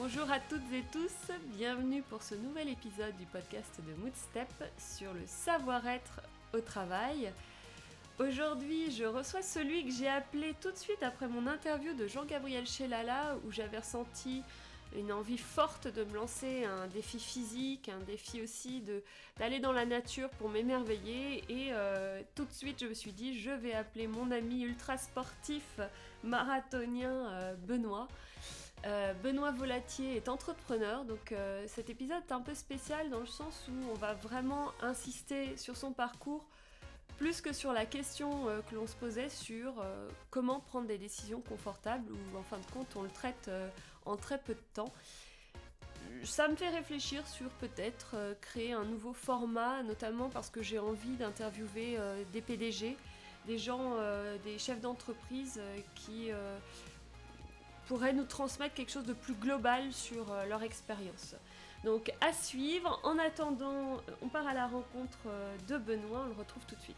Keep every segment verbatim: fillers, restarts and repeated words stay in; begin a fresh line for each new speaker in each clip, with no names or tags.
Bonjour à toutes et tous, bienvenue pour ce nouvel épisode du podcast de Moodstep sur le savoir-être au travail. Aujourd'hui, je reçois celui que j'ai appelé tout de suite après mon interview de Jean-Gabriel Chellala où j'avais ressenti une envie forte de me lancer un défi physique, un défi aussi de, d'aller dans la nature pour m'émerveiller et euh, tout de suite je me suis dit je vais appeler mon ami ultra sportif marathonien euh, Benoît. Euh, Benoît Volatier est entrepreneur, donc euh, cet épisode est un peu spécial dans le sens où on va vraiment insister sur son parcours plus que sur la question euh, que l'on se posait sur euh, comment prendre des décisions confortables où en fin de compte on le traite euh, en très peu de temps. Ça me fait réfléchir sur peut-être euh, créer un nouveau format, notamment parce que j'ai envie d'interviewer euh, des P D G, des gens, euh, des chefs d'entreprise euh, qui euh, pourraient nous transmettre quelque chose de plus global sur euh, leur expérience. Donc à suivre. En attendant, on part à la rencontre de Benoît, on le retrouve tout de suite.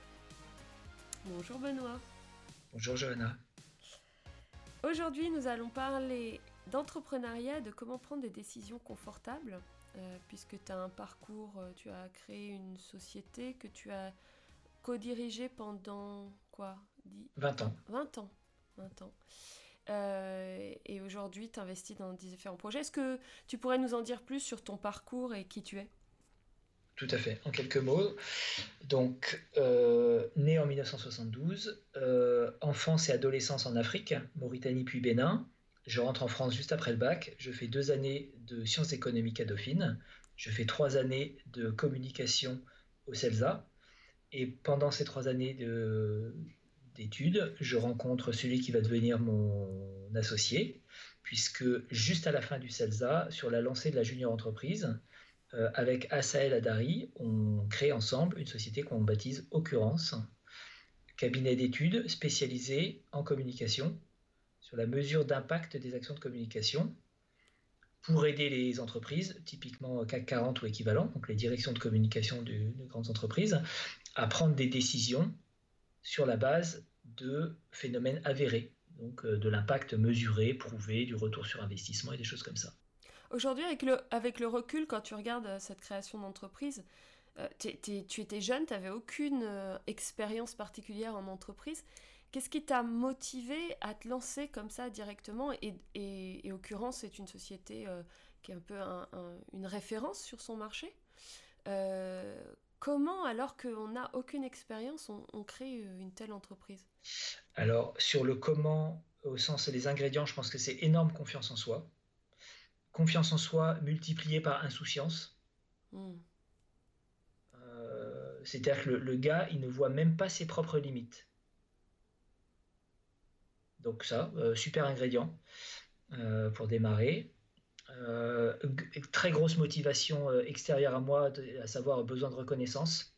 Bonjour Benoît.
Bonjour Johanna.
Aujourd'hui, nous allons parler d'entrepreneuriat, de comment prendre des décisions confortables, euh, puisque tu as un parcours, tu as créé une société que tu as co-dirigée pendant quoi dix...
vingt ans.
vingt ans. vingt ans. Euh, et aujourd'hui, tu investis dans différents projets. Est-ce que tu pourrais nous en dire plus sur ton parcours et qui tu es ?
Tout à fait, en quelques mots. Donc, euh, né en dix-neuf cent soixante-douze, euh, enfance et adolescence en Afrique, Mauritanie puis Bénin. Je rentre en France juste après le bac. Je fais deux années de sciences économiques à Dauphine. Je fais trois années de communication au CELSA. Et pendant ces trois années de... d'études, je rencontre celui qui va devenir mon associé, puisque juste à la fin du CELSA, sur la lancée de la junior entreprise, euh, avec Assaël Adari, on crée ensemble une société qu'on baptise Occurrence, cabinet d'études spécialisé en communication, sur la mesure d'impact des actions de communication, pour aider les entreprises, typiquement C A C quarante ou équivalent, donc les directions de communication de, de grandes entreprises, à prendre des décisions sur la base de phénomènes avérés, donc euh, de l'impact mesuré, prouvé, du retour sur investissement et des choses comme ça.
Aujourd'hui, avec le, avec le recul, quand tu regardes cette création d'entreprise, euh, t'es, t'es, tu étais jeune, tu n'avais aucune euh, expérience particulière en entreprise. Qu'est-ce qui t'a motivé à te lancer comme ça directement et, et, et Occurrence, c'est une société euh, qui est un peu un, un, une référence sur son marché. Euh, Comment, alors qu'on n'a aucune expérience, on, on crée une telle entreprise ?
Alors, sur le comment, au sens des ingrédients, je pense que c'est énorme confiance en soi. Confiance en soi multipliée par insouciance. Mm. Euh, c'est-à-dire que le, le gars, il ne voit même pas ses propres limites. Donc ça, euh, super ingrédient euh, pour démarrer. Euh, g- très grosse motivation euh, extérieure à moi, de, à savoir besoin de reconnaissance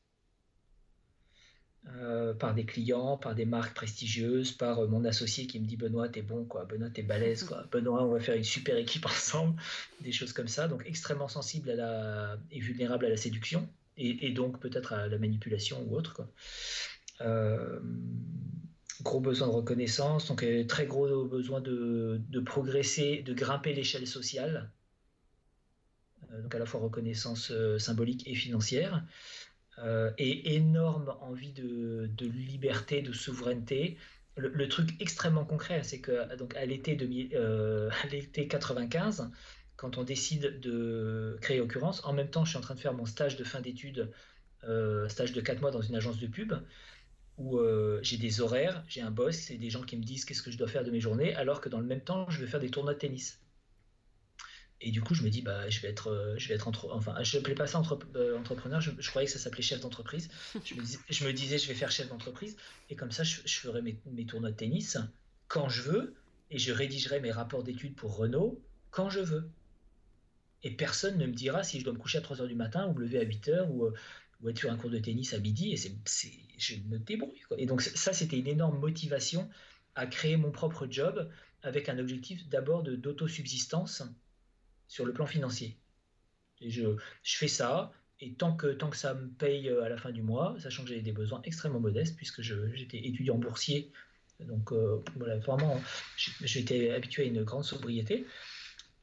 euh, par des clients, par des marques prestigieuses, par euh, mon associé qui me dit Benoît t'es bon quoi, Benoît t'es balèze quoi, Benoît on va faire une super équipe ensemble, des choses comme ça. Donc extrêmement sensible à la, et vulnérable à la séduction et, et donc peut-être à la manipulation ou autre quoi. Euh, Gros besoin de reconnaissance, donc euh, très gros besoin de, de progresser, de grimper l'échelle sociale. Donc à la fois reconnaissance euh, symbolique et financière, euh, et énorme envie de, de liberté, de souveraineté. Le, le truc extrêmement concret, c'est que donc à l'été, deux mille, euh, à l'été quatre-vingt-quinze, quand on décide de créer Occurrence, en même temps, je suis en train de faire mon stage de fin d'études, euh, stage de quatre mois dans une agence de pub, où euh, j'ai des horaires, j'ai un boss, c'est des gens qui me disent qu'est-ce que je dois faire de mes journées, alors que dans le même temps, je vais faire des tournois de tennis. Et du coup, je me dis, bah, je vais être, euh, je vais être entre, enfin, je n'appelais pas ça entre, euh, entrepreneur, je, je croyais que ça s'appelait chef d'entreprise. Je me, dis, je me disais, je vais faire chef d'entreprise, et comme ça, je, je ferai mes, mes tournois de tennis quand je veux, et je rédigerai mes rapports d'études pour Renault quand je veux. Et personne ne me dira si je dois me coucher à trois heures du matin, ou me lever à huit heures, ou, ou être sur un cours de tennis à midi, et c'est, c'est, je me débrouille, quoi. Et donc, ça, c'était une énorme motivation à créer mon propre job, avec un objectif d'abord de, d'autosubsistance sur le plan financier. Et je, je fais ça, et tant que, tant que ça me paye à la fin du mois, sachant que j'ai des besoins extrêmement modestes, puisque je, j'étais étudiant boursier, donc euh, voilà, vraiment, j'ai été habitué à une grande sobriété.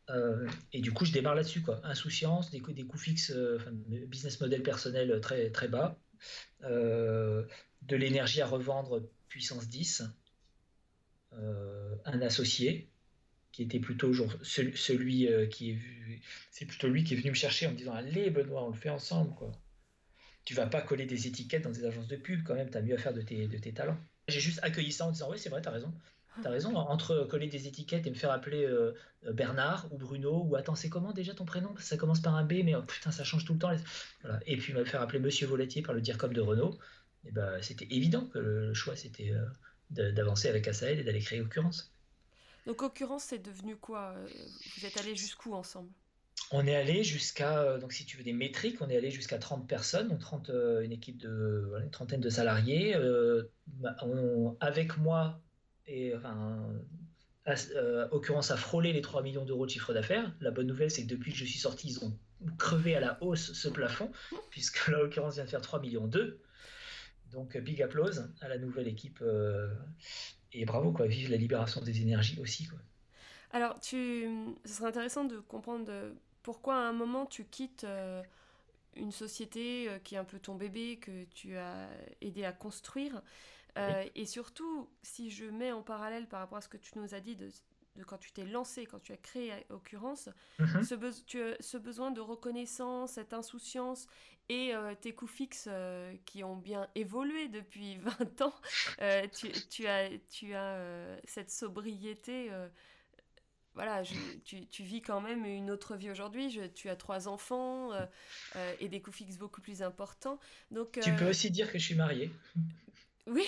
Euh, et du coup, je démarre là-dessus, quoi. Insouciance, des, coûts- des coûts fixes, euh, enfin, business model personnel très, très bas, euh, de l'énergie à revendre puissance dix, euh, un associé qui était plutôt genre, ce- celui euh, qui est vu, c'est plutôt lui qui est venu me chercher en me disant, allez Benoît, on le fait ensemble, quoi. Tu vas pas coller des étiquettes dans des agences de pub, quand même, tu as mieux à faire de tes, de tes talents. J'ai juste accueilli ça en disant, oui, c'est vrai, tu as raison. T'as raison, entre coller des étiquettes et me faire appeler euh, Bernard ou Bruno, ou attends, c'est comment déjà ton prénom? Ça commence par un B, mais oh, putain, ça change tout le temps. Voilà. Et puis me faire appeler Monsieur Volatier par le dire comme de Renault. Et ben, c'était évident que le, le choix, c'était euh, de- d'avancer avec Asael et d'aller créer Occurrence.
Donc, Occurrence, c'est devenu quoi? Euh, Vous êtes allés jusqu'où ensemble?
On est allé jusqu'à, euh, donc si tu veux des métriques, on est allé jusqu'à trente personnes, donc trente, euh, une équipe de, voilà, une trentaine de salariés. Euh, bah, on- avec moi, et enfin, à, euh, Occurrence a frôlé les trois millions d'euros de chiffre d'affaires. La bonne nouvelle, c'est que depuis que je suis sorti, ils ont crevé à la hausse ce plafond, puisque là, Occurrence vient de faire trois millions deux. Donc, big applause à la nouvelle équipe. Euh, et bravo, quoi, vive la libération des énergies aussi, quoi.
Alors, tu, ce serait intéressant de comprendre euh, pourquoi à un moment tu quittes euh, une société euh, qui est un peu ton bébé, que tu as aidé à construire.
Oui.
Euh, et surtout, si je mets en parallèle par rapport à ce que tu nous as dit de, de quand tu t'es lancé, quand tu as créé Occurrence,
Mhm.
ce, be- tu as- ce besoin de reconnaissance, cette insouciance et euh, tes coûts fixes euh, qui ont bien évolué depuis vingt ans, euh, tu, tu as, tu as euh, cette sobriété. Euh, voilà, je, tu, tu vis quand même une autre vie aujourd'hui. Je- tu as trois enfants euh, euh, et des coûts fixes beaucoup plus importants. Donc,
Tu peux
euh,
aussi dire que je suis marié.
oui.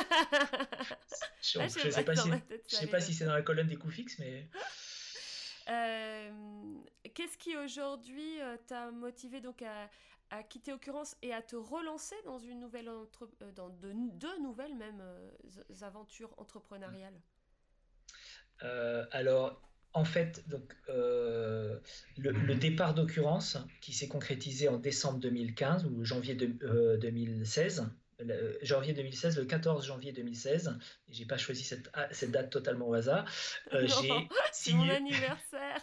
Je
Ah, je
ne
sais
sais
pas,
pas
dans
si,
ma tête,
je
ça
sais pas
allait
si
comme
c'est
ça.
dans la colonne des coûts fixes, mais
Euh, Qu'est-ce qui aujourd'hui euh, t'a motivé donc à, à quitter Occurrence et à te relancer dans une nouvelle entre- euh, dans de, deux nouvelles même euh, aventures entrepreneuriales?
euh, alors en fait, donc euh, le, le départ d'Occurrence qui s'est concrétisé en décembre deux mille quinze ou janvier de- euh, deux mille seize. Le- janvier deux mille seize, le quatorze janvier deux mille seize, et j'ai pas choisi cette, ah, cette date totalement au hasard. euh,
Non,
j'ai
c'est mon
signé
anniversaire.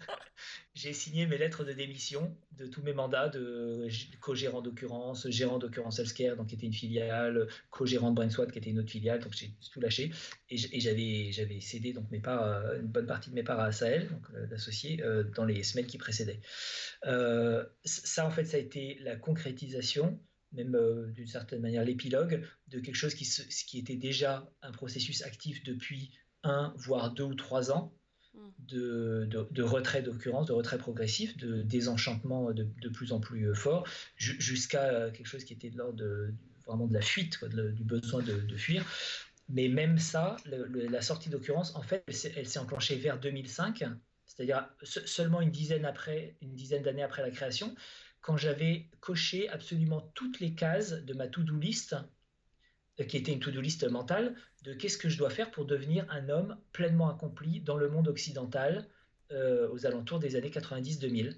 J'ai signé mes lettres de démission de tous mes mandats de g- co-gérant d'occurrence, gérant d'occurrence Healthcare, donc qui était une filiale, co-gérant de BrainSwat, qui était une autre filiale, donc j'ai tout lâché. Et j- et j'avais, j'avais cédé donc mes parts, euh, une bonne partie de mes parts à Sahel, donc euh, l'associé, euh, dans les semaines qui précédaient. Euh, ça, en fait, ça a été la concrétisation, même euh, d'une certaine manière l'épilogue, de quelque chose qui, se- qui était déjà un processus actif depuis un, voire deux ou trois ans
Hmm.
de, de, de retrait d'occurrence, de retrait progressif, de désenchantement de, de plus en plus fort, ju- jusqu'à quelque chose qui était de l'ordre de, vraiment de la fuite, quoi, de, du besoin de, de fuir. Mais même ça, le, le, la sortie d'occurrence, en fait, elle s'est, elle s'est enclenchée vers deux mille cinq, c'est-à-dire se, seulement une dizaine après, une dizaine d'années après la création, quand j'avais coché absolument toutes les cases de ma to-do list, qui était une to-do list mentale, de qu'est-ce que je dois faire pour devenir un homme pleinement accompli dans le monde occidental euh, aux alentours des années quatre-vingt-dix deux mille.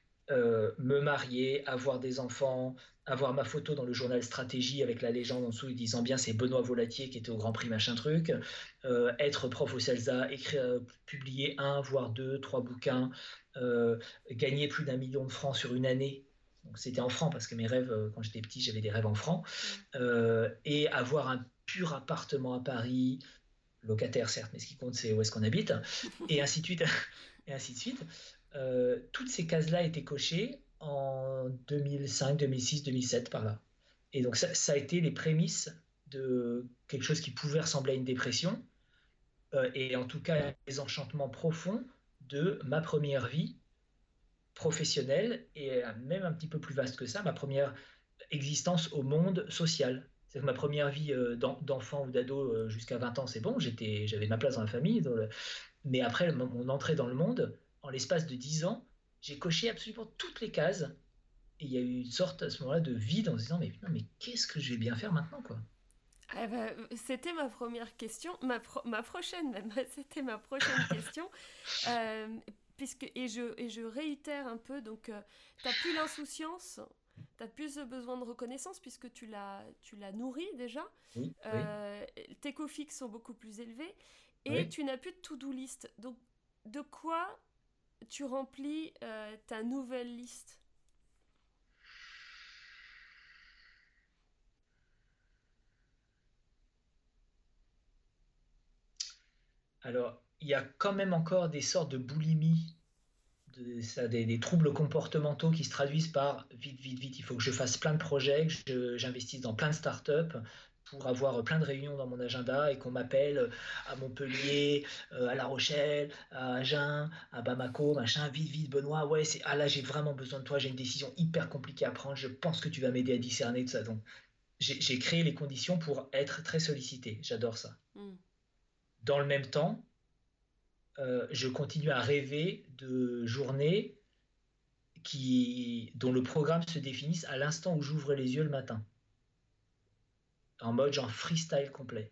Euh, me marier, avoir des enfants, avoir ma photo dans le journal Stratégie avec la légende en dessous disant bien c'est Benoît Volatier qui était au Grand Prix machin truc, euh, être prof au CELSA, écrire, euh, publier un, voire deux, trois bouquins, euh, gagner plus d'un million de francs sur une année. Donc c'était en francs parce que mes rêves, euh, quand j'étais petit, j'avais des rêves en francs.
Hmm.
Euh, et avoir un pur appartement à Paris, locataire certes, mais ce qui compte c'est où est-ce qu'on habite, et ainsi de suite, et ainsi de suite. Euh, toutes ces cases-là étaient cochées en deux mille cinq, deux mille six, deux mille sept par là. Et donc ça, ça a été les prémices de quelque chose qui pouvait ressembler à une dépression, euh, et en tout cas un désenchantement profond de ma première vie professionnelle, et même un petit peu plus vaste que ça, ma première existence au monde social. C'est que ma première vie euh, d'enfant ou d'ado euh, jusqu'à vingt ans, c'est bon, j'étais, j'avais ma place dans la famille. Dans le... Mais après mon entrée dans le monde, en l'espace de dix ans, j'ai coché absolument toutes les cases. Et il y a eu une sorte à ce moment-là de vide en se disant, mais, putain, mais qu'est-ce que je vais bien faire maintenant, quoi.
Ah bah, c'était ma première question, ma, pro- ma prochaine même, c'était ma prochaine question. Euh, puisque, et, je, et je réitère un peu, donc euh, t'as plus l'insouciance, t'as plus ce besoin de reconnaissance puisque tu l'as, tu l'as nourri déjà,
Oui, oui,
euh, tes coûts fixes sont beaucoup plus élevés et
oui.
tu n'as plus de to-do list. Donc de quoi tu remplis euh, ta nouvelle liste?
Alors, il y a quand même encore des sortes de boulimie, de, ça, des, des troubles comportementaux qui se traduisent par vite, vite, vite, il faut que je fasse plein de projets, que je- j'investisse dans plein de startups pour avoir plein de réunions dans mon agenda et qu'on m'appelle à Montpellier, euh, à La Rochelle, à Agen, à Bamako, machin, vite, vite, Benoît, ouais, c'est, ah là, j'ai vraiment besoin de toi, j'ai une décision hyper compliquée à prendre, je pense que tu vas m'aider à discerner tout ça. Donc, j'ai j'ai créé les conditions pour être très sollicité, j'adore ça.
Hmm.
Dans le même temps, euh, je continue à rêver de journées qui, dont le programme se définisse à l'instant où j'ouvre les yeux le matin, en mode genre freestyle complet.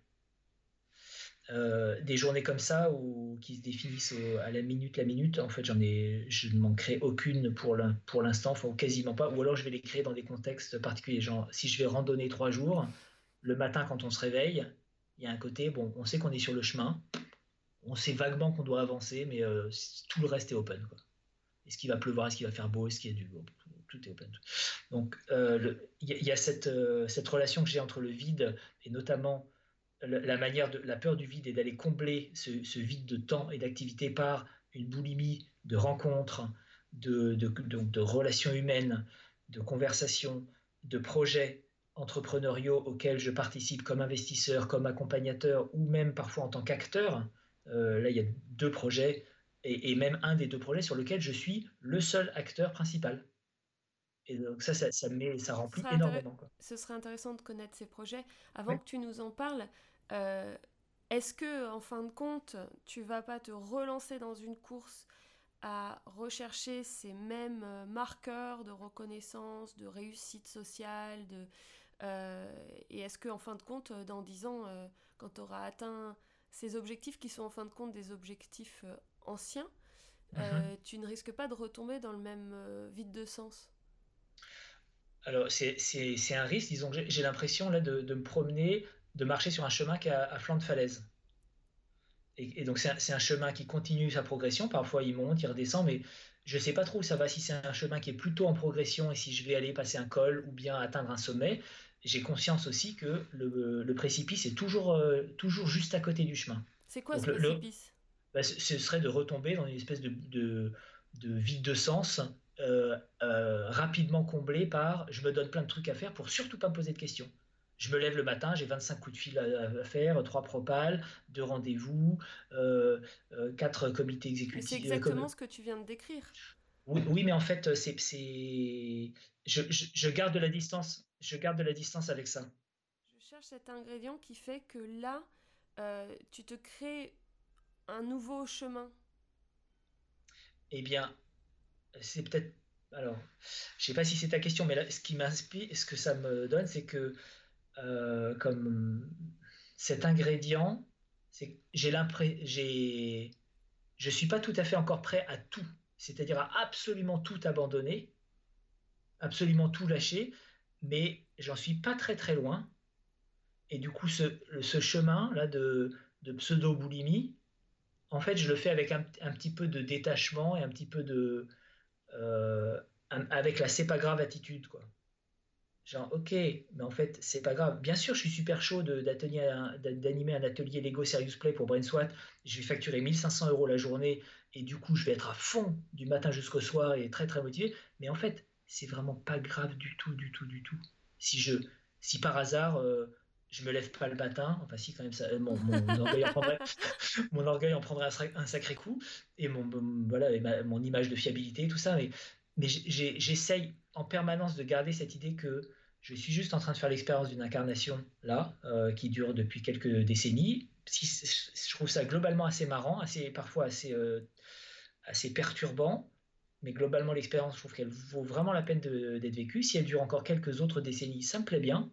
Euh, des journées comme ça où, qui se définissent au- à la minute la minute, en fait, j'en ai, je ne m'en crée aucune pour l'in- pour l'instant, enfin, ou quasiment pas, ou alors je vais les créer dans des contextes particuliers. Genre, si je vais randonner trois jours, le matin quand on se réveille, il y a un côté, bon, on sait qu'on est sur le chemin, on sait vaguement qu'on doit avancer, mais euh, tout le reste est open, quoi. Est-ce qu'il va pleuvoir, est-ce qu'il va faire beau, est-ce qu'il y a du beau, tout est open. Donc, euh, le- il y, a- il y a cette, euh, cette relation que j'ai entre le vide et notamment la, la manière de la peur du vide et d'aller combler ce, ce vide de temps et d'activité par une boulimie de rencontres, de, de, de, de relations humaines, de conversations, de projets entrepreneuriaux auxquels je participe comme investisseur, comme accompagnateur ou même parfois en tant qu'acteur. Euh, là, il y a deux projets et, et même un des deux projets sur lequel je suis le seul acteur principal. Et donc ça, ça, ça, met, ça
Ce
remplit
serait, intér-
énormément, quoi.
Ce serait intéressant de connaître ces projets. Avant
Ouais.
que tu nous en parles, euh, est-ce que, en fin de compte, tu vas pas te relancer dans une course à rechercher ces mêmes euh, marqueurs de reconnaissance, de réussite sociale, de, euh, et est-ce que, en fin de compte, euh, dans dix ans, euh, quand tu auras atteint ces objectifs qui sont en fin de compte des objectifs euh, anciens,
Mhm.
euh, tu ne risques pas de retomber dans le même euh, vide de sens?
Alors, c'est c'est- c'est un risque, disons que j'ai j'ai l'impression là de, de me promener, de marcher sur un chemin qui est à, à flanc de falaise. Et, et donc, c'est un, c'est un chemin qui continue sa progression. Parfois, il monte, il redescend, mais je ne sais pas trop où ça va, si c'est un chemin qui est plutôt en progression et si je vais aller passer un col ou bien atteindre un sommet. J'ai conscience aussi que le, le précipice est toujours, euh, toujours juste à côté du chemin.
C'est quoi ce
Donc, le, le-
précipice?
bah, ce ce serait de retomber dans une espèce de, de, de vide de sens euh, euh, rapidement comblé par je me donne plein de trucs à faire pour surtout pas me poser de questions. Je me lève le matin, j'ai vingt-cinq coups de fil à, à faire, trois propales, deux rendez-vous, euh, euh, quatre comités
Mais c'est
exécutifs. euh,
exactement
com-
ce que tu viens de décrire.
oui, oui, mais en fait, c'est, c'est... Je, je, je garde de la distance. Je garde de la distance avec ça.
Je cherche cet ingrédient qui fait que là, euh, tu te crées un nouveau chemin.
Eh bien, c'est peut-être. Alors, je sais pas si c'est ta question, mais là, ce qui m'inspire, ce que ça me donne, c'est que euh, comme cet ingrédient, c'est que j'ai l'impression, j'ai, je suis pas tout à fait encore prêt à tout, c'est-à-dire à absolument tout abandonner, absolument tout lâcher, mais j'en suis pas très très loin. Et du coup, ce, ce chemin là de, de pseudo-boulimie, en fait, je le fais avec un, un petit peu de détachement et un petit peu de euh, un- avec la c'est pas grave attitude, quoi. Genre, ok, mais en fait, c'est pas grave. Bien sûr, je suis super chaud de- d'atelier un- d'a- d'animer un atelier Lego Serious Play pour BrainSwat. Je vais facturer mille cinq cents euros la journée et du coup, je vais être à fond du matin jusqu'au soir et très très motivé. Mais en fait, c'est vraiment pas grave du tout, du tout, du tout. Si je, si par hasard, euh, je me lève pas le matin, enfin si quand même, ça, mon, mon orgueil en prendrait, mon orgueil en prendrait un, sacré un sacré coup et mon, mon- voilà, et ma- mon image de fiabilité, tout ça. Mais, mais j'ai- j'essaye en permanence de garder cette idée que je suis juste en train de faire l'expérience d'une incarnation là, euh, qui dure depuis quelques décennies. Si- Je trouve ça globalement assez marrant, assez, parfois assez, euh, assez perturbant, mais globalement l'expérience, je trouve qu'elle vaut vraiment la peine de- d'être vécue. Si elle dure encore quelques autres décennies, ça me plaît bien.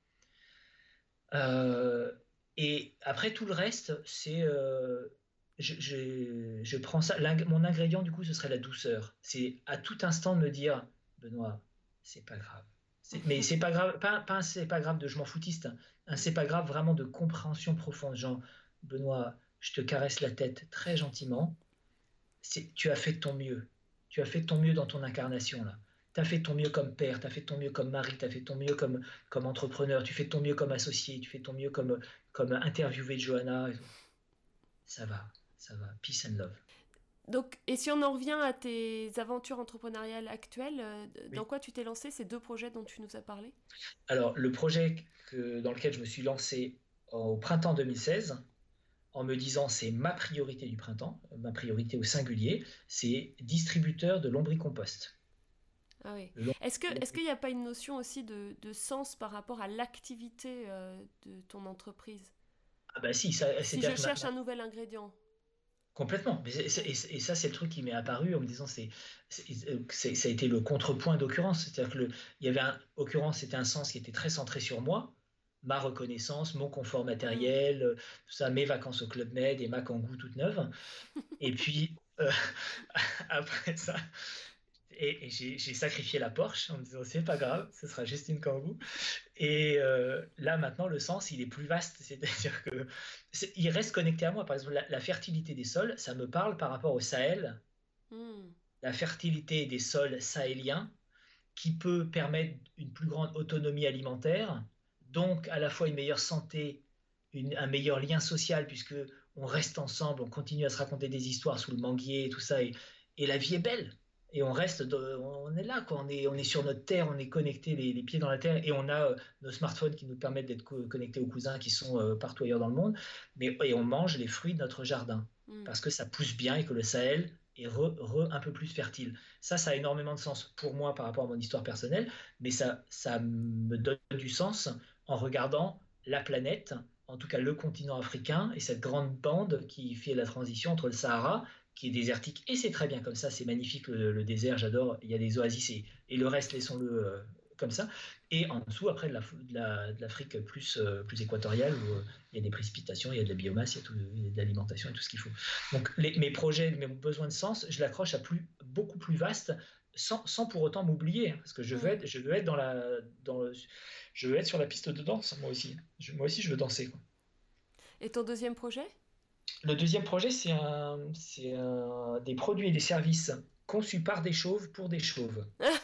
Euh, et après tout le reste, c'est euh, je, je- je prends ça. l'ing- Mon ingrédient du coup, ce serait la douceur. C'est à tout instant de me dire, Benoît, c'est pas grave. C'est- Mais c'est pas grave, pas, pas un c'est pas grave de je m'en foutiste, hein. Un c'est pas grave vraiment de compréhension profonde. Genre, Benoît, je te caresse la tête très gentiment. c'est, tu as fait de ton mieux. Tu as fait de ton mieux dans ton incarnation, là. Tu as fait de ton mieux comme père, tu as fait de ton mieux comme mari, tu as fait de ton mieux comme, comme entrepreneur, tu fais de ton mieux comme associé, tu fais de ton mieux comme, comme interviewé de Johanna. Ça va, ça va. Peace and love.
Donc, et si on en revient à tes aventures entrepreneuriales actuelles, euh, dans
Oui.
quoi tu t'es lancé, ces deux projets dont tu nous as parlé?
Alors, le projet que, dans lequel je me suis lancé au printemps deux mille seize, en me disant c'est ma priorité du printemps, ma priorité au singulier, c'est distributeur de lombricompost.
Ah oui.
Le lom-
Est-ce que,
le
est-ce
lombric-
qu'il n'y a pas une notion aussi de, de sens par rapport à l'activité euh, de ton entreprise?
Ah bah si, ça,
Si
c'est-à-dire
je
que ma-
cherche un nouvel ingrédient.
complètement. Mais c'est- c'est- et, et ça, c'est le truc qui m'est apparu en me disant, c'est, c'est, c'est- ça a été le contrepoint d'occurrence. C'est-à-dire que le, il y avait un, occurrence, c'était un sens qui était très centré sur moi, ma reconnaissance, mon confort
Hmm.
matériel, euh, tout ça, mes vacances au Club Med et ma Kangoo toute neuve. Et puis, euh, après ça, et, et j'ai, j'ai sacrifié la Porsche en me disant, c'est pas grave, ce sera juste une Kangoo. Et euh, là, maintenant, le sens, il est plus vaste. C'est-à-dire que c'est- il reste connecté à moi. Par exemple, la, la fertilité des sols, ça me parle par rapport au Sahel,
Hmm.
la fertilité des sols sahéliens, qui peut permettre une plus grande autonomie alimentaire, donc à la fois une meilleure santé, une- un meilleur lien social, puisque on reste ensemble, on continue à se raconter des histoires sous le manguier et tout ça, et, et la vie est belle. Et on reste, de- on est là, quoi. On est, on est sur notre terre, on est connecté les, les pieds dans la terre, et on a euh, nos smartphones qui nous permettent d'être co- connectés aux cousins qui sont euh, partout ailleurs dans le monde, mais et on mange les fruits de notre jardin
Hmm.
parce que ça pousse bien et que le Sahel est re, re un peu plus fertile. Ça, ça a énormément de sens pour moi par rapport à mon histoire personnelle, mais ça, ça me donne du sens en regardant la planète, en tout cas le continent africain, et cette grande bande qui fait la transition entre le Sahara, qui est désertique, et c'est très bien comme ça, c'est magnifique le, le désert, j'adore, il y a des oasis, et, et le reste, laissons-le euh, comme ça. Et en dessous, après, de la- de la- de l'Afrique plus, euh, plus équatoriale, où euh, il y a des précipitations, il y a de la biomasse, il y a, tout, il y a de l'alimentation et tout ce qu'il faut. Donc les, mes projets, mes besoins de sens, je l'accroche à plus, beaucoup plus vaste, sans, sans pour autant m'oublier, hein, parce que je veux
Hmm.
être, je veux être dans la, dans le- je veux être sur la piste de danse, moi aussi. Je- moi aussi, je veux danser, quoi.
Et ton deuxième projet?
Le deuxième projet, c'est un, c'est un- des produits et des services conçus par des chauves pour des chauves.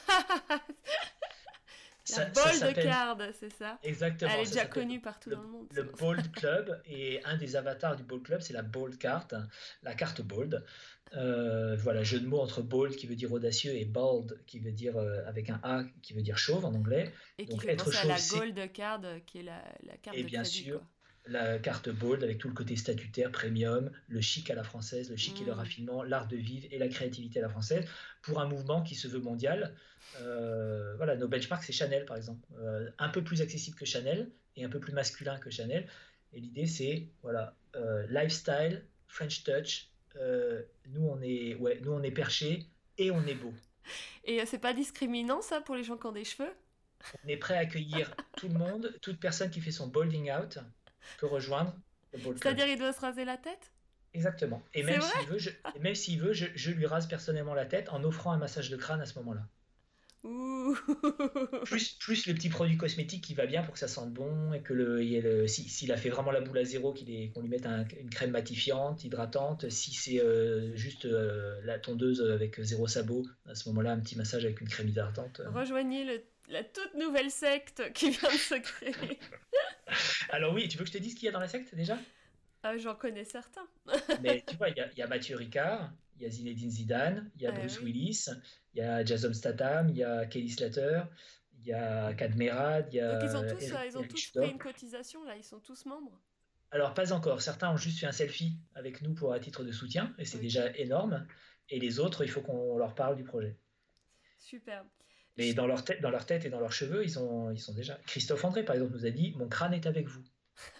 La
Ça, ça
Bold
s'appelle
Card, c'est ça? Elle
exactement,
est
ça
déjà
s'appelle
connue partout
le,
dans le monde, c'est
le
pour ça.
Bold Club et un des avatars du Bold Club, c'est la Bold Card, la carte Bold. Euh, voilà, jeu de mots entre bold qui veut dire audacieux et bald qui veut dire euh, avec un A qui veut dire chauve en anglais.
Et qui
Donc
fait
être
penser à
chauve,
la
c'est
Gold Card, qui est la, la carte
et
de
bien
crédit,
sûr
quoi.
la carte bold avec tout le côté statutaire, premium, le chic à la française, le chic et le
Hmm.
raffinement, l'art de vivre et la créativité à la française pour un mouvement qui se veut mondial. Euh, voilà, nos benchmarks, c'est Chanel par exemple, Euh, un peu plus accessible que Chanel et un peu plus masculin que Chanel. Et l'idée, c'est voilà, euh, lifestyle, French touch. Euh, nous, on est, ouais, nous, on est perché et on est beau.
Et euh, c'est pas discriminant, ça, pour les gens qui ont des cheveux?
On est prêt à accueillir tout le monde, toute personne qui fait son balding out peut rejoindre le Bold Club.
C'est-à-dire, il doit se raser la tête?
Exactement. Et
C'est
même
vrai?
s'il veut, je, et même s'il veut, je, je lui rase personnellement la tête en offrant un massage de crâne à ce moment-là.
Ouh.
Plus, plus le petit produit cosmétique qui va bien pour que ça sente bon et que le, il y ait le- si- s'il a fait vraiment la boule à zéro, qu'il est- qu'on lui mette un- une crème matifiante, hydratante. Si c'est euh, juste euh, la tondeuse avec zéro sabot, à ce moment-là, un petit massage avec une crème hydratante. euh.
Rejoignez le- la toute nouvelle secte qui vient de se créer.
Alors oui, tu veux que je te dise ce qu'il y a dans la secte déjà?
Ah, j'en connais certains.
Mais tu vois, il y a, il y a Mathieu Ricard, il y a Zinedine Zidane, il y a
Ah
Bruce
oui.
Willis, il y a Jason Statham, il y a Kelly Slater, il y a Kadmerad, il y
Donc ils ont
a
tous,
Eric,
euh, ils ont
Eric
tous pris
Schmidt.
une cotisation, là, ils sont tous membres.
Alors, pas encore. Certains ont juste fait un selfie avec nous pour à titre de soutien, et c'est
Ok,
déjà énorme. Et les autres, il faut qu'on leur parle du projet.
super.
Mais
Je-
dans leur tête, dans leur tête et dans leurs cheveux, ils sont, ils sont déjà. Christophe André, par exemple, nous a dit: Mon crâne est avec vous.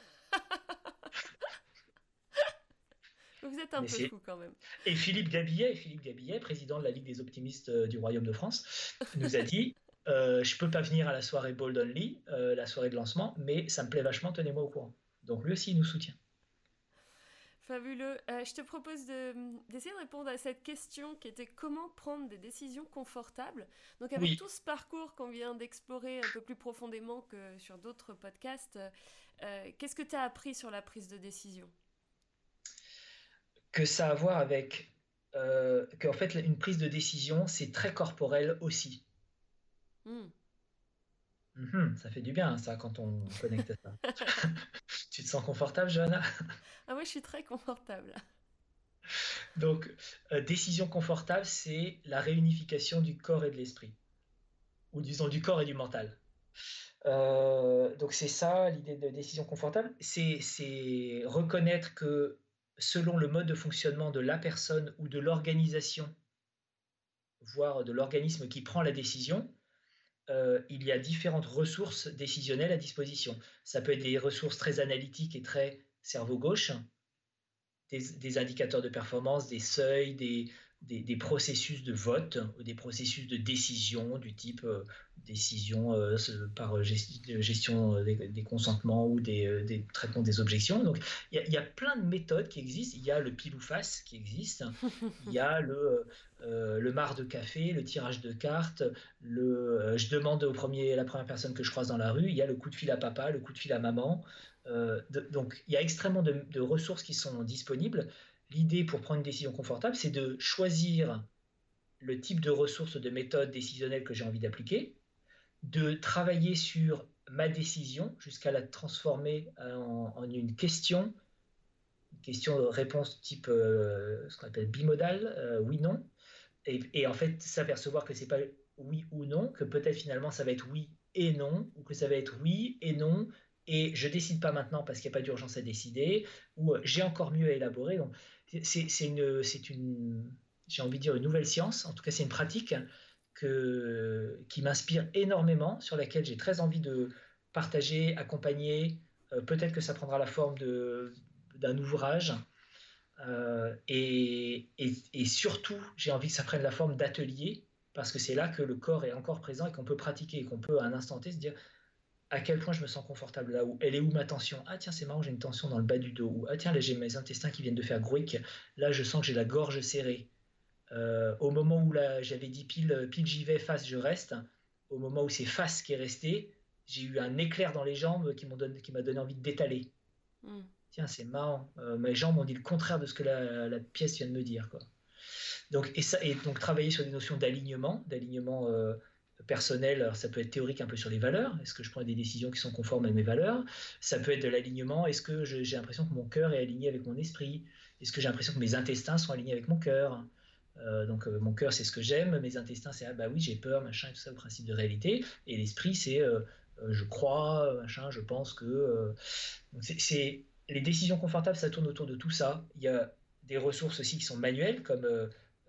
Vous êtes un
Mais
peu
c'est...
fou quand même.
Et Philippe Gabillet, Philippe Gabillet, président de la Ligue des optimistes euh, du Royaume de France, nous a dit euh, je peux pas venir à la soirée Bold Only, euh, la soirée de lancement, mais ça me plaît vachement, tenez-moi au courant. Donc lui aussi, il nous soutient.
Fabuleux. Euh, je te propose de, d'essayer de répondre à cette question qui était comment prendre des décisions confortables. Donc avec
Oui,
tout ce parcours qu'on vient d'explorer un peu plus profondément que sur d'autres podcasts, euh, qu'est-ce que tu as appris sur la prise de décision?
que ça a à voir avec euh, qu'en fait, une prise de décision, c'est très corporel aussi.
Hmm.
Mhm, ça fait du bien, ça, quand on connecte à ça. Tu te sens confortable, Johanna?
Ah, moi, je suis très confortable.
Donc, euh, décision confortable, c'est la réunification du corps et de l'esprit, ou disons du corps et du mental. Euh, donc, c'est ça l'idée de décision confortable. C'est, c'est reconnaître que selon le mode de fonctionnement de la personne ou de l'organisation, voire de l'organisme qui prend la décision, euh, il y a différentes ressources décisionnelles à disposition. Ça peut être des ressources très analytiques et très cerveau gauche, des, des indicateurs de performance, des seuils, des, des, des processus de vote, des processus de décision du type euh, décision euh, par gestion des, des consentements ou des, euh, des traitements des objections. Donc, il y, y, a plein de méthodes qui existent. Il y a le pile ou face qui existe. Il y a le, euh, le marc de café, le tirage de cartes, le euh, je demande au premier, à la première personne que je croise dans la rue. Il y a le coup de fil à papa, le coup de fil à maman. Euh, de, donc, il y a extrêmement de, de ressources qui sont disponibles. L'idée pour prendre une décision confortable, c'est de choisir le type de ressources, de méthode décisionnelle que j'ai envie d'appliquer, de travailler sur ma décision jusqu'à la transformer en, en une question, une question-réponse type euh, ce qu'on appelle bimodal, euh, oui-non, et, et, en fait s'apercevoir que c'est pas oui ou non, que peut-être finalement ça va être oui et non, ou que ça va être oui et non, et je décide pas maintenant parce qu'il n'y a pas d'urgence à décider, ou euh, j'ai encore mieux à élaborer. Donc c'est, c'est une, c'est une, j'ai envie de dire une nouvelle science, en tout cas c'est une pratique que, qui m'inspire énormément, sur laquelle j'ai très envie de partager, accompagner. Euh, peut-être que ça prendra la forme de, d'un ouvrage. Euh, et, et, et, surtout, j'ai envie que ça prenne la forme d'atelier, parce que c'est là que le corps est encore présent et qu'on peut pratiquer, et qu'on peut à un instant T se dire à quel point je me sens confortable là, où elle est où ma tension. Ah tiens, c'est marrant, j'ai une tension dans le bas du dos. Ou ah tiens, là j'ai mes intestins qui viennent de faire grouic, là je sens que j'ai la gorge serrée. Euh, au moment où là, j'avais dit pile, pile j'y vais, face je reste, au moment où c'est face qui est resté, j'ai eu un éclair dans les jambes qui, m'ont donné, qui m'a donné envie d'étaler.
Hmm.
Tiens, c'est marrant. Euh, mes jambes ont dit le contraire de ce que la, la pièce vient de me dire, quoi. Donc, et, ça, et donc, travailler sur des notions d'alignement, d'alignement euh, personnel. Alors, ça peut être théorique un peu sur les valeurs. Est-ce que je prends des décisions qui sont conformes à mes valeurs? Ça peut être de l'alignement. Est-ce que je, j'ai l'impression que mon cœur est aligné avec mon esprit? Est-ce que j'ai l'impression que mes intestins sont alignés avec mon cœur? Euh, donc, euh, mon cœur, c'est ce que j'aime. Mes intestins, c'est ah bah oui, j'ai peur, machin, et tout ça, le principe de réalité. Et l'esprit, c'est euh, euh, je crois, machin, je pense que. Euh, donc c'est, c'est, les décisions confortables, ça tourne autour de tout ça. Il y a des ressources aussi qui sont manuelles, comme euh,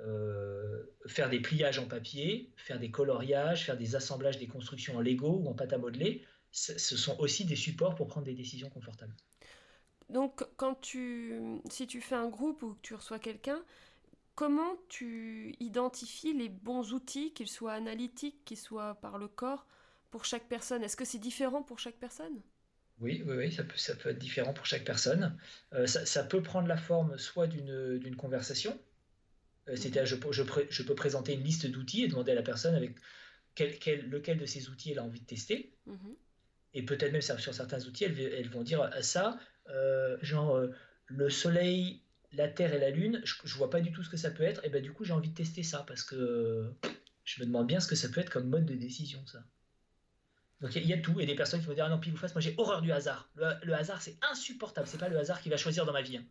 euh, faire des pliages en papier, faire des coloriages, faire des assemblages, des constructions en Lego ou en pâte à modeler. Ce ce sont aussi des supports pour prendre des décisions confortables.
Donc, quand tu, si tu fais un groupe ou que tu reçois quelqu'un, comment tu identifies les bons outils, qu'ils soient analytiques, qu'ils soient par le corps, pour chaque personne? Est-ce que c'est différent pour chaque personne?
Oui, oui, oui, ça peut, ça peut être différent pour chaque personne. Euh, ça, ça peut prendre la forme soit d'une d'une conversation, euh,
Mhm,
c'est-à-dire je, peux- je, pré- je peux présenter une liste d'outils et demander à la personne avec quel, quel- lequel de ces outils elle a envie de tester.
mhm.
Et peut-être même sur certains outils, elles, elles vont dire ah, ça, euh, genre euh, le soleil, la Terre et la Lune, je, je vois pas du tout ce que ça peut être, et ben du coup j'ai envie de tester ça parce que euh, je me demande bien ce que ça peut être comme mode de décision, ça. Donc il y, y, a tout, et des personnes qui vont dire ah non, pile ou face, moi j'ai horreur du hasard. Le, le hasard c'est insupportable, c'est pas le hasard qui va choisir dans ma vie. Hein.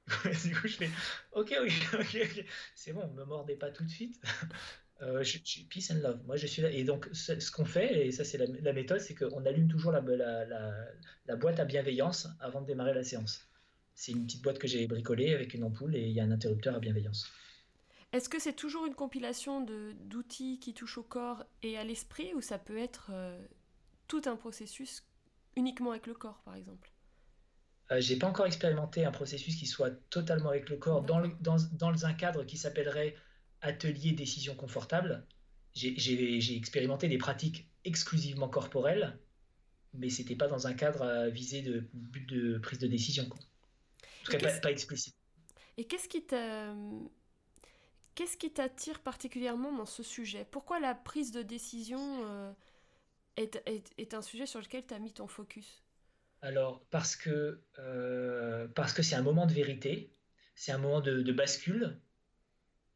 Du coup je fais ok, ok, ok, ok, c'est bon, me mordez pas tout de suite. Euh, je, je, peace and love. Moi, je suis là. Et donc, ce, ce qu'on fait, et ça, c'est la, la méthode, c'est qu'on allume toujours la, la, la, la boîte à bienveillance avant de démarrer la séance. C'est une petite boîte que j'ai bricolée avec une ampoule et il y a un interrupteur à bienveillance.
Est-ce que c'est toujours une compilation de, d'outils qui touchent au corps et à l'esprit, ou ça peut être euh, tout un processus uniquement avec le corps, par exemple?
Euh, j'ai pas encore expérimenté un processus qui soit totalement avec le corps dans, le,
D'accord.
dans, dans un cadre qui s'appellerait atelier décision confortable. J'ai j'ai- j'ai expérimenté des pratiques exclusivement corporelles, mais c'était pas dans un cadre à viser de but de prise de décision, quoi. En tout
Et
cas, pas,
qu'est-ce,
pas explicite.
et qu'est-ce qui t'a, qu'est-ce qui t'attire particulièrement dans ce sujet? Pourquoi la prise de décision euh, est, est, est un sujet sur lequel tu as mis ton focus?
Alors, parce que euh, parce que c'est un moment de vérité, c'est un moment de, de bascule,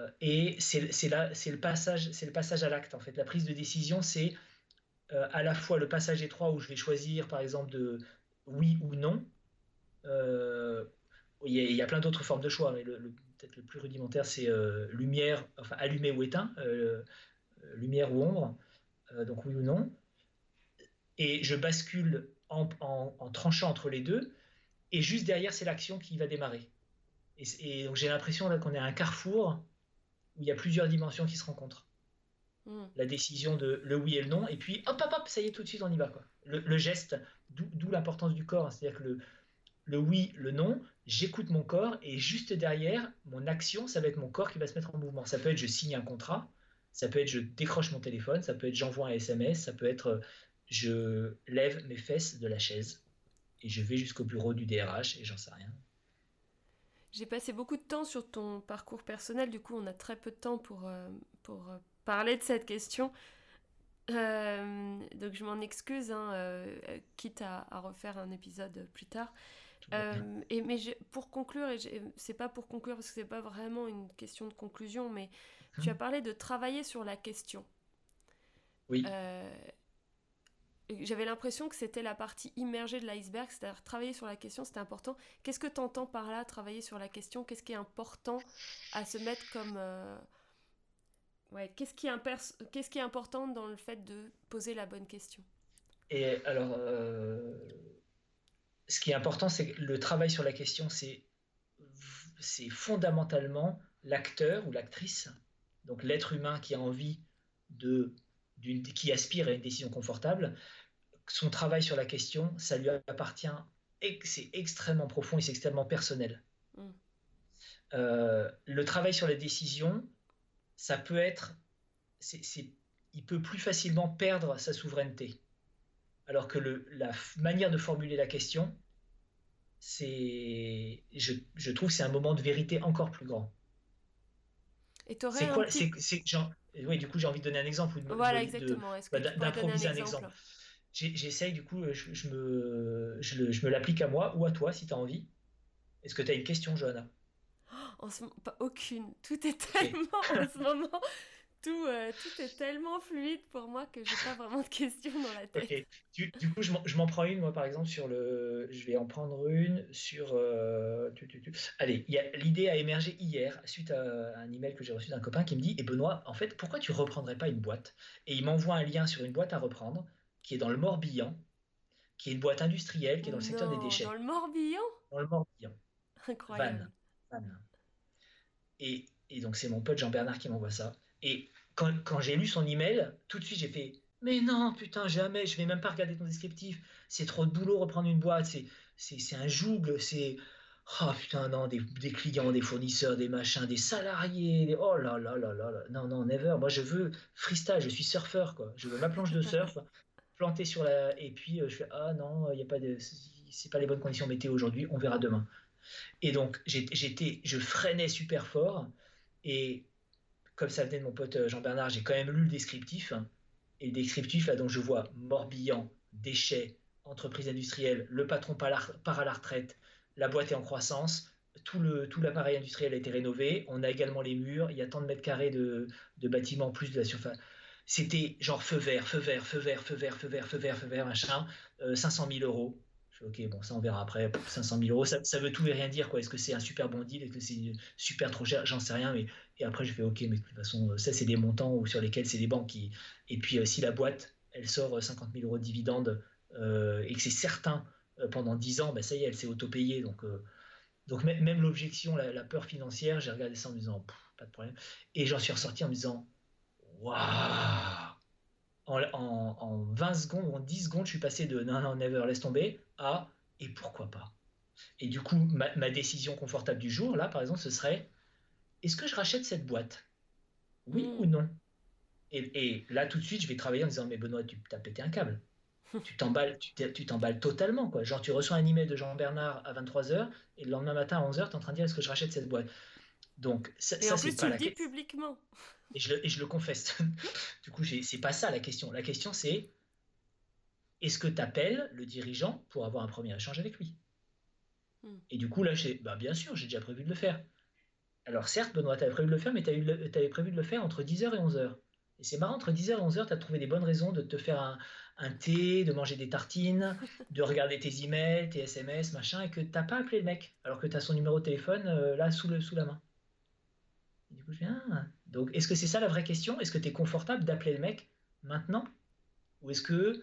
et c'est, c'est, là, c'est, le passage, c'est le passage à l'acte, en fait. La prise de décision, c'est euh, à la fois le passage étroit où je vais choisir, par exemple, de oui ou non. Euh, il, y a, il y a plein d'autres formes de choix, mais le, le, peut-être le plus rudimentaire, c'est euh, lumière, enfin allumé ou éteint, euh, lumière ou ombre, euh, donc oui ou non. Et je bascule en, en, en tranchant entre les deux, et juste derrière, c'est l'action qui va démarrer. Et, et donc j'ai l'impression là qu'on est à un carrefour où il y a plusieurs dimensions qui se rencontrent. Mmh. La décision de le oui et le non, et puis hop, hop, hop, ça y est, tout de suite, on y va, quoi. Le, le geste, d'où, d'où l'importance du corps, hein, c'est-à-dire que le, le oui, le non, j'écoute mon corps, et juste derrière, mon action, ça va être mon corps qui va se mettre en mouvement. Ça peut être je signe un contrat, ça peut être je décroche mon téléphone, ça peut être j'envoie un S M S, ça peut être je lève mes fesses de la chaise, et je vais jusqu'au bureau du D R H, et j'en sais rien.
J'ai passé beaucoup de temps sur ton parcours personnel, du coup on a très peu de temps pour, euh, pour euh, parler de cette question. Euh, donc je m'en excuse, hein, euh, quitte à, à refaire un épisode plus tard. Euh, et, mais je, pour conclure, et c'est pas pour conclure parce que c'est pas vraiment une question de conclusion, mais hum. tu as parlé de travailler sur la question.
Oui.
Euh, J'avais l'impression que c'était la partie immergée de l'iceberg, c'est-à-dire travailler sur la question, c'était important. Qu'est-ce que tu entends par là, travailler sur la question? Qu'est-ce qui est important à se mettre comme... Euh... Ouais, qu'est-ce qui, imper- qu'est-ce qui est important dans le fait de poser la bonne question?
Et alors, euh... ce qui est important, c'est que le travail sur la question, c'est, c'est fondamentalement l'acteur ou l'actrice, donc l'être humain qui a envie de... D'une, qui aspire à une décision confortable, son travail sur la question, ça lui appartient, c'est extrêmement profond et c'est extrêmement personnel. Mm. Euh, le travail sur la décision, ça peut être, c'est, c'est, il peut plus facilement perdre sa souveraineté. Alors que le, la f- manière de formuler la question, c'est, je, je trouve que c'est un moment de vérité encore plus grand.
Et t'aurais
c'est
un
quoi,
petit...
c'est, c'est, genre, oui, du coup, j'ai envie de donner un exemple. De,
voilà,
de,
exactement. Est-ce
que
que
de,
tu pourrais
d'improviser
donner un
un
exemple,
exemple. J'essaye, du coup, je, je, me, je, le, je me l'applique à moi ou à toi si tu as envie. Est-ce que tu as une question, Johanna?
En ce moment, pas aucune. Tout est tellement, okay. En ce moment, tout, euh, tout est tellement fluide pour moi que j'ai pas vraiment de questions dans la tête.
Ok. Du, du coup, je m'en, je m'en prends une, moi, par exemple, sur le... Je vais en prendre une sur... Euh... Tu, tu, tu. Allez, y a... l'idée a émergé hier, suite à un email que j'ai reçu d'un copain qui me dit « Et Benoît, en fait, pourquoi tu reprendrais pas une boîte ?» Et il m'envoie un lien sur une boîte à reprendre, qui est dans le Morbihan, qui est une boîte industrielle, qui est dans le
non,
secteur des déchets.
Dans le Morbihan?
Dans le Morbihan.
Incroyable.
Vannes. Vannes. Et, et donc, c'est mon pote Jean-Bernard qui m'envoie ça. Et quand, quand j'ai lu son email, tout de suite, j'ai fait « Mais non, putain, jamais, je vais même pas regarder ton descriptif. C'est trop de boulot reprendre une boîte. C'est, c'est, c'est un joug. C'est... Oh putain, non, des, des clients, des fournisseurs, des machins, des salariés. Des... Oh là là là là là. Non, non, never. Moi, je veux freestyle. Je suis surfeur, quoi. Je veux ma planche de surf plantée sur la... Et puis, euh, je fais « Ah non, il y a pas de... c'est pas les bonnes conditions météo aujourd'hui. On verra demain. » Et donc, j'étais, je freinais super fort. Et comme ça venait de mon pote Jean-Bernard, j'ai quand même lu le descriptif. Et le descriptif, là, dont je vois Morbihan, déchets, entreprise industrielle, le patron part à la retraite, la boîte est en croissance, tout, le, tout l'appareil industriel a été rénové, on a également les murs, il y a tant de mètres carrés de, de bâtiments, plus de la surface. C'était genre feu vert, feu vert, feu vert, feu vert, feu vert, feu vert, feu vert, machin, euh, cinq cent mille euros. Ok, bon, ça on verra après. cinq cent mille euros, ça, ça veut tout et rien dire, quoi. Est-ce que c'est un super bon deal? Est-ce que c'est super trop cher? J'en sais rien. Mais... Et après, je fais ok, mais de toute façon, ça, c'est des montants sur lesquels c'est des banques qui. Et puis, euh, si la boîte, elle sort cinquante mille euros de dividendes euh, et que c'est certain euh, pendant dix ans, ben, ça y est, elle s'est auto-payée. Donc, euh, donc, même l'objection, la, la peur financière, j'ai regardé ça en me disant pas de problème. Et j'en suis ressorti en me disant waouh! En, en, en vingt secondes ou en dix secondes, je suis passé de non, non, never, laisse tomber à et pourquoi pas. Et du coup, ma, ma décision confortable du jour, là, par exemple, ce serait est-ce que je rachète cette boîte? Oui mmh. ou non? et, et là, tout de suite, je vais travailler en disant mais Benoît, tu t'as pété un câble. tu t'emballes, tu, tu t'emballes totalement, quoi. Genre, tu reçois un email de Jean-Bernard à vingt-trois heures et le lendemain matin à onze heures, tu es en train de dire est-ce que je rachète cette boîte? Donc, ça,
et
ça
en
c'est
plus,
pas
tu
la
le dis
question.
publiquement.
Et je, le, et je le confesse. Du coup, j'ai, c'est pas ça la question. La question, c'est est-ce que tu appelles le dirigeant pour avoir un premier échange avec lui? hmm. Et du coup, là, j'ai, bah, bien sûr, j'ai déjà prévu de le faire. Alors certes, Benoît, tu avais prévu de le faire, mais tu avais prévu de le faire entre dix heures et onze heures. Et c'est marrant, entre dix heures et onze heures, tu as trouvé des bonnes raisons de te faire un, un thé, de manger des tartines, de regarder tes emails, tes S M S, machin, et que tu n'as pas appelé le mec, alors que tu as son numéro de téléphone euh, là sous, le, sous la main. Et du coup, je fais, ah. Donc, est-ce que c'est ça la vraie question? Est-ce que tu es confortable d'appeler le mec maintenant? Ou est-ce que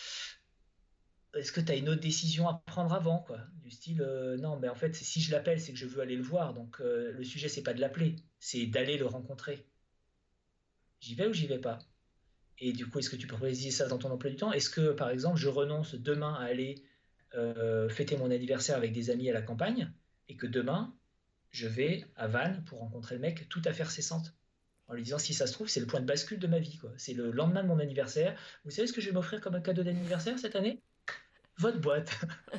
est-ce que tu as une autre décision à prendre avant, quoi? Du style, euh, non, mais en fait, si je l'appelle, c'est que je veux aller le voir. Donc, euh, le sujet, c'est pas de l'appeler, c'est d'aller le rencontrer. J'y vais ou j'y vais pas? Et du coup, est-ce que tu peux préciser ça dans ton emploi du temps? Est-ce que, par exemple, je renonce demain à aller euh, fêter mon anniversaire avec des amis à la campagne et que demain, je vais à Vannes pour rencontrer le mec tout à fait cessante en lui disant, si ça se trouve, c'est le point de bascule de ma vie, quoi. C'est le lendemain de mon anniversaire. Vous savez ce que je vais m'offrir comme un cadeau d'anniversaire cette année? Votre boîte.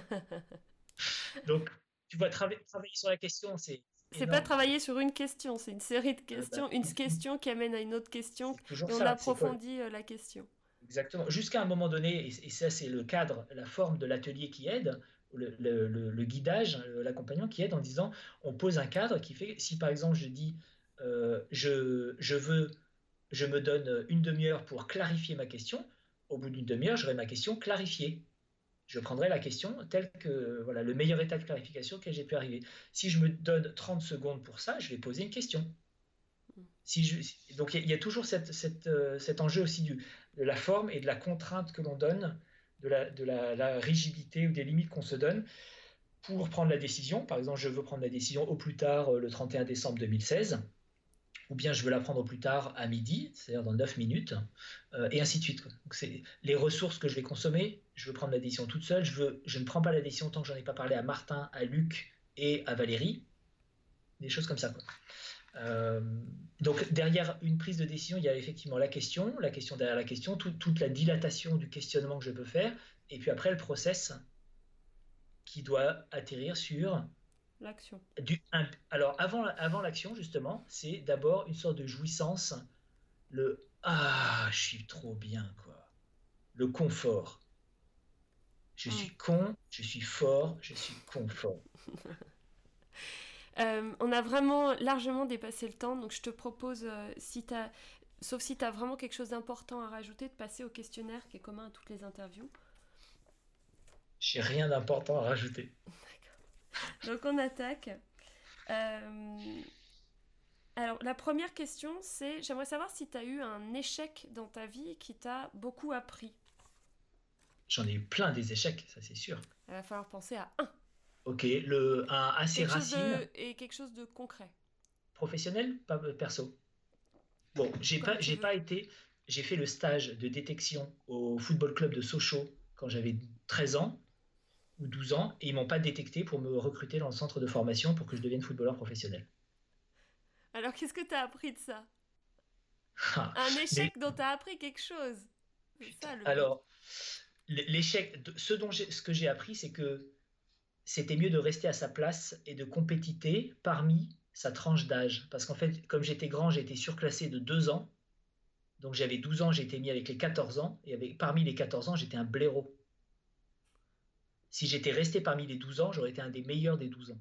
Donc, tu vois, trava- travailler sur la question, c'est
C'est pas
énorme.
travailler sur une question, c'est une série de
Euh, bah,
questions, une question qui amène à une autre question
c'est toujours
et on
ça. C'est quoi?
approfondit euh, la question.
Exactement. Jusqu'à un moment donné, et, et ça c'est le cadre, la forme de l'atelier qui aide, le, le- le- le guidage, l'accompagnement qui aide en disant, on pose un cadre qui fait, si par exemple je dis, euh, je, je veux, je me donne une demi-heure pour clarifier ma question, au bout d'une demi-heure, j'aurai ma question clarifiée. Je prendrai la question telle que, voilà, le meilleur état de clarification auquel j'ai pu arriver. Si je me donne trente secondes pour ça, je vais poser une question. Si je, donc il y, y, a toujours cette, cette, euh, cet enjeu aussi du, de la forme et de la contrainte que l'on donne, de, la, de la, la, rigidité ou des limites qu'on se donne pour prendre la décision. Par exemple, je veux prendre la décision au plus tard euh, le trente et un décembre deux mille seize, ou bien je veux la prendre au plus tard à midi, c'est-à-dire dans neuf minutes, euh, et ainsi de suite. Donc, c'est les ressources que je vais consommer, je veux prendre la décision toute seule, je, veux, je ne prends pas la décision tant que j'en ai pas parlé à Martin, à Luc et à Valérie, des choses comme ça, quoi. Euh, donc derrière une prise de décision, il y a effectivement la question, la question derrière la question, tout, toute la dilatation du questionnement que je peux faire, et puis après le process qui doit atterrir sur
L'action.
du, un, alors avant, avant l'action justement, c'est d'abord une sorte de jouissance, le ah je suis trop bien quoi, le confort. Je
Mm.
suis con, je suis fort, je suis confort.
Euh, on a vraiment largement dépassé le temps, donc je te propose, euh, si t'as, sauf si tu as vraiment quelque chose d'important à rajouter, de passer au questionnaire qui est commun à toutes les interviews.
J'ai rien d'important à rajouter.
Donc on attaque. Euh, alors la première question, c'est, j'aimerais savoir si tu as eu un échec dans ta vie qui t'a beaucoup appris.
J'en ai eu plein des échecs, ça c'est sûr.
Il va falloir penser à un.
Ok, le, un assez
Quelque chose
racine.
de, et quelque chose de concret.
Professionnel, pas perso. Bon, j'ai
Comme
pas,
tu
j'ai
veux.
pas été. J'ai fait le stage de détection au football club de Sochaux quand j'avais treize ans ou douze ans et ils m'ont pas détecté pour me recruter dans le centre de formation pour que je devienne footballeur professionnel.
Alors qu'est-ce que tu as appris de ça?
Ah,
Un
mais
échec dont tu as appris quelque chose. C'est
putain.
ça le but.
Alors, l'échec, ce dont j'ai, ce que j'ai appris, c'est que c'était mieux de rester à sa place et de compétiter parmi sa tranche d'âge. Parce qu'en fait, comme j'étais grand, j'ai été surclassé de deux ans. Donc j'avais douze ans, j'ai été mis avec les quatorze ans, et avec, parmi les quatorze ans, j'étais un blaireau. Si j'étais resté parmi les douze ans, j'aurais été un des meilleurs des douze ans.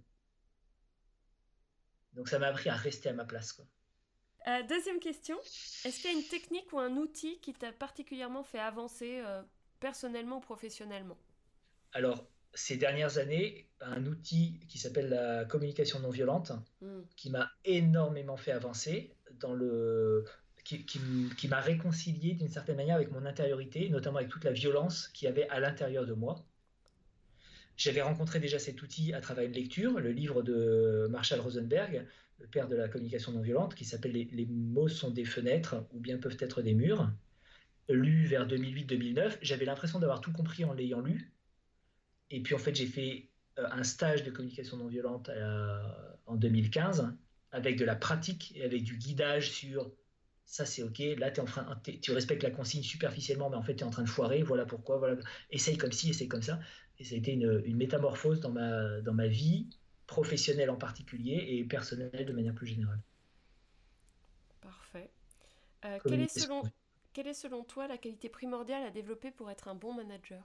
Donc ça m'a appris à rester à ma place, quoi.
Euh, deuxième question. Est-ce qu'il y a une technique ou un outil qui t'a particulièrement fait avancer euh, personnellement ou professionnellement?
Alors, ces dernières années, un outil qui s'appelle la communication non violente,
Mm.
qui m'a énormément fait avancer, dans le, qui, qui, qui m'a réconcilié d'une certaine manière avec mon intériorité, notamment avec toute la violence qu'il y avait à l'intérieur de moi. J'avais rencontré déjà cet outil à travers une lecture, le livre de Marshall Rosenberg, le père de la communication non violente, qui s'appelle les, les mots sont des fenêtres ou bien peuvent être des murs, lu vers deux mille huit deux mille neuf. J'avais l'impression d'avoir tout compris en l'ayant lu. Et puis en fait, j'ai fait euh, un stage de communication non violente euh, en deux mille quinze avec de la pratique et avec du guidage sur ça c'est ok, là es en train, t'es, tu respectes la consigne superficiellement, mais en fait tu es en train de foirer, voilà pourquoi, voilà, essaye comme ci, essaye comme ça. Et ça a été une, une métamorphose dans ma, dans ma vie, professionnelle en particulier et personnelle de manière plus générale.
Parfait. Euh, quelle est
Communication.
selon, quelle est selon toi la qualité primordiale à développer pour être un bon manager?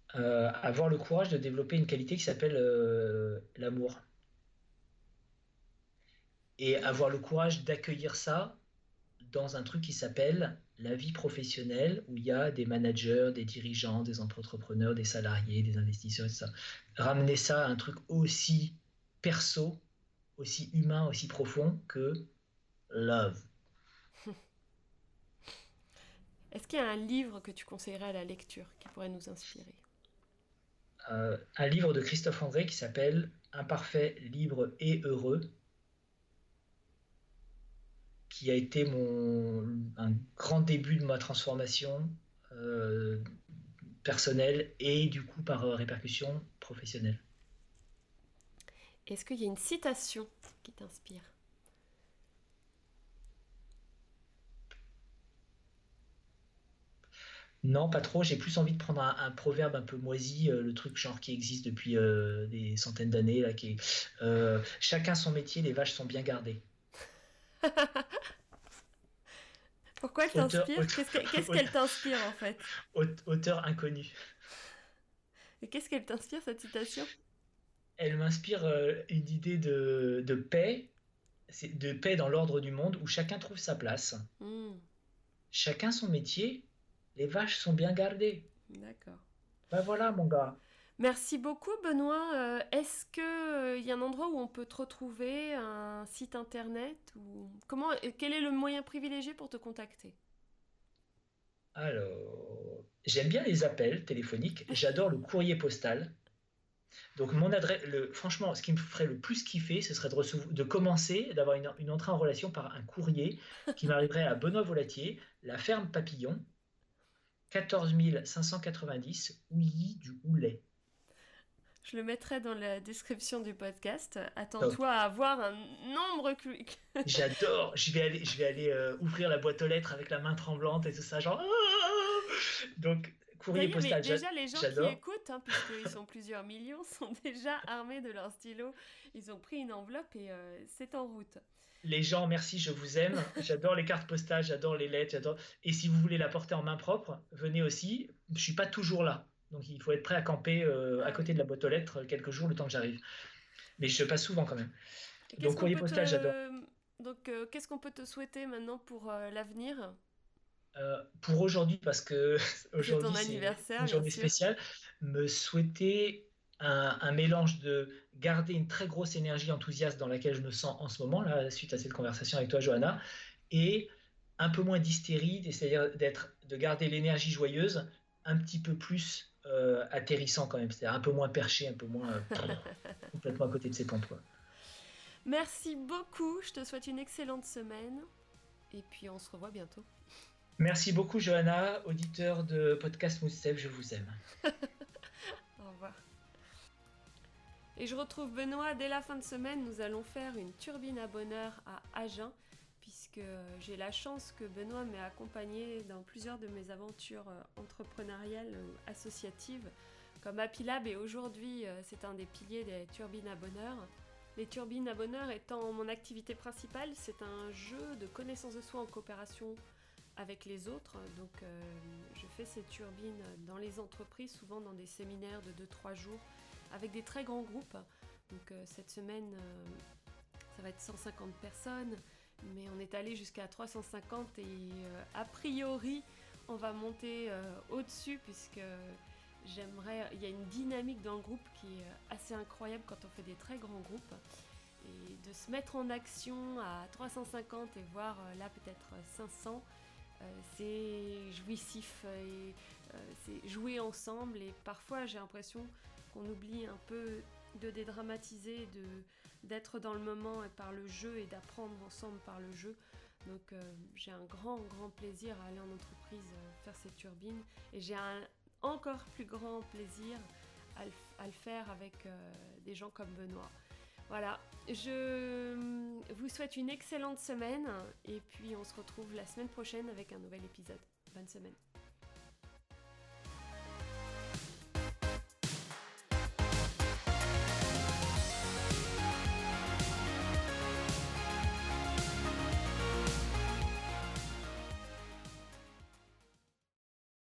euh, avoir le courage de développer une qualité qui s'appelle euh, l'amour. Et
Hmm.
avoir le courage d'accueillir ça dans un truc qui s'appelle la vie professionnelle, où il y a des managers, des dirigeants, des entrepreneurs, des salariés, des investisseurs, et tout ça. Ramener ça à un truc aussi perso, aussi humain, aussi profond que love.
Est-ce qu'il y a un livre que tu conseillerais à la lecture qui pourrait nous inspirer?
Euh, un livre de Christophe André qui s'appelle Imparfait, libre et heureux, qui a été mon, un grand début de ma transformation euh, personnelle et du coup par euh, répercussion professionnelle.
Est-ce qu'il y a une citation qui t'inspire?
Non, pas trop. J'ai plus envie de prendre un, un proverbe un peu moisi, euh, le truc genre qui existe depuis euh, des centaines d'années, là, qui est euh, chacun son métier, les vaches sont bien gardées.
Pourquoi elle
Auteur,
t'inspire?
auteur,
Qu'est-ce que- qu'est-ce qu'elle t'inspire en fait?
auteur inconnu.
Et qu'est-ce qu'elle t'inspire cette citation?
Elle m'inspire euh, une idée de, de paix, c'est de paix dans l'ordre du monde où chacun trouve sa place.
Hmm,
Chacun son métier, les vaches sont bien gardées.
d'accord.
Ben voilà, mon gars.
Merci beaucoup Benoît. Euh, est-ce qu'il y a un endroit où on peut te retrouver, un site internet ou comment, quel est le moyen privilégié pour te contacter?
Alors, j'aime bien les appels téléphoniques, j'adore le courrier postal. Donc, mon adresse, le, franchement, ce qui me ferait le plus kiffer, ce serait de, recevoir, de commencer, d'avoir une, une entrée en relation par un courrier qui m'arriverait à Benoît Volatier, la ferme Papillon, quatorze mille cinq cent quatre-vingt-dix, Ouilly du Houlet.
Je le mettrai dans la description du podcast.
Top.
Attends-toi à avoir un nombre clu-
J'adore. Je vais aller, je vais aller euh, ouvrir la boîte aux lettres avec la main tremblante et tout ça, genre. Ah. Donc,
Ça
courrier
y est, mais
postal, j'a-
déjà les gens qui
j'adore.
écoutent, hein, puisqu'ils sont plusieurs millions, sont déjà armés de leur stylo. Ils ont pris une enveloppe et euh, c'est en route.
Les gens, merci, je vous aime. J'adore les cartes postales, j'adore les lettres, j'adore. Et si vous voulez la porter en main propre, venez aussi. Je suis pas toujours là. Donc il faut être prêt à camper euh, à
Ah
côté
oui.
de la boîte aux lettres quelques jours le temps que j'arrive. Mais je passe souvent quand même.
Et qu'est-ce
Donc
qu'on
courrier
peut
postal, j'adore.
te donc euh, qu'est-ce qu'on peut te souhaiter maintenant pour euh, l'avenir?
Euh, pour aujourd'hui, parce que
C'est ton
aujourd'hui c'est
anniversaire,
une
bien
journée
sûr.
spéciale, me souhaiter un, un mélange de garder une très grosse énergie enthousiaste dans laquelle je me sens en ce moment, là, suite à cette conversation avec toi, Johanna, et un peu moins d'hystérie, c'est-à-dire d'être, de garder l'énergie joyeuse, un petit peu plus euh, atterrissant quand même, c'est-à-dire un peu moins perché, un peu moins euh, pff, complètement à côté de ses pompes, quoi.
Merci beaucoup. Je te souhaite une excellente semaine et puis on se revoit bientôt.
Merci beaucoup, Johanna, auditeur de podcast Moustaph, je vous aime.
Au revoir. Et je retrouve Benoît dès la fin de semaine. Nous allons faire une turbine à bonheur à Agen, puisque j'ai la chance que Benoît m'ait accompagné dans plusieurs de mes aventures entrepreneuriales ou associatives, comme Happy Lab, et aujourd'hui c'est un des piliers des turbines à bonheur. Les turbines à bonheur étant mon activité principale, c'est un jeu de connaissance de soi en coopération avec les autres. Donc euh, je fais ces turbines dans les entreprises, souvent dans des séminaires de deux trois jours, avec des très grands groupes. Donc euh, cette semaine, euh, ça va être cent cinquante personnes, mais on est allé jusqu'à trois cent cinquante et euh, a priori, on va monter euh, au-dessus puisque j'aimerais, il y a une dynamique dans le groupe qui est assez incroyable quand on fait des très grands groupes. Et de se mettre en action à trois cent cinquante et voir euh, là peut-être cinq cents, euh, c'est jouissif et euh, c'est jouer ensemble. Et parfois j'ai l'impression qu'on oublie un peu de dédramatiser, de, d'être dans le moment et par le jeu et d'apprendre ensemble par le jeu. Donc euh, j'ai un grand grand plaisir à aller en entreprise euh, faire ces turbines et j'ai un encore plus grand plaisir à le, à le faire avec euh, des gens comme Benoît. Voilà, je vous souhaite une excellente semaine et puis on se retrouve la semaine prochaine avec un nouvel épisode. Bonne semaine.